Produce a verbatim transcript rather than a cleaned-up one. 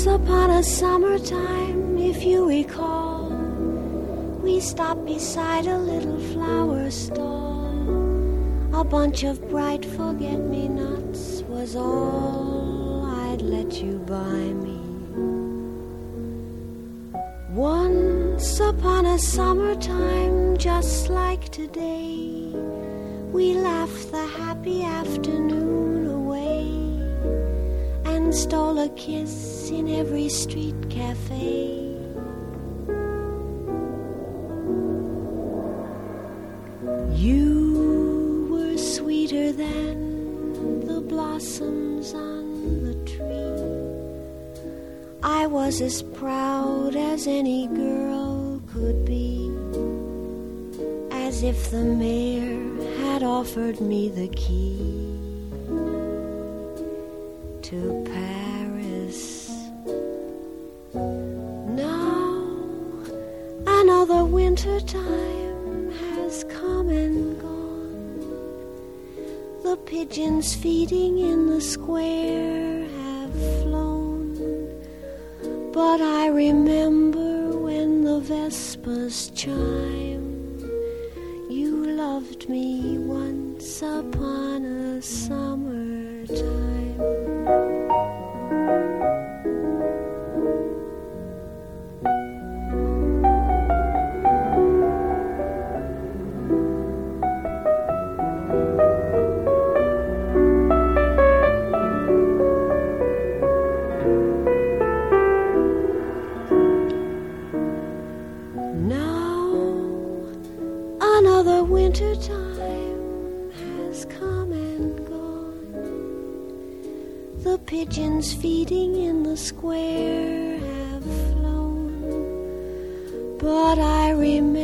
Once upon a summertime, if you recall, we stopped beside a little flower stall. A bunch of bright forget-me-nots was all I'd let you buy me. Once upon a summertime, just like today, we laughed the happy afternoon away and stole a kiss in every street cafe. You were sweeter than the blossoms on the tree. I was as proud as any girl could be, as if the mayor had offered me the key to Paris. Now another winter time has come and gone. The pigeons feeding in the square have flown, but I remember when the vespers chime, you loved me once upon a summertime. Winter time has come and gone. The pigeons feeding in the square have flown, but I remember